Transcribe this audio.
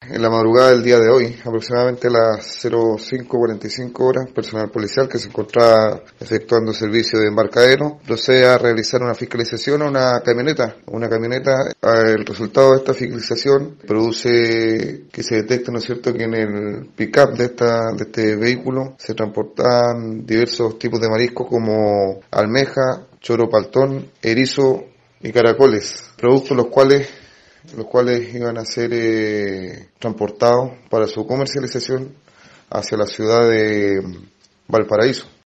en la madrugada del día de hoy, aproximadamente a las 05:45 horas, personal policial que se encontraba efectuando servicio de embarcadero procede a realizar una fiscalización a una camioneta. El resultado de esta fiscalización produce que se detecte, ¿no es cierto?, que en el pick-up de este vehículo se transportaban diversos tipos de mariscos como almeja, choro paltón, erizo y caracoles, productos los cuales iban a ser transportados para su comercialización hacia la ciudad de Valparaíso.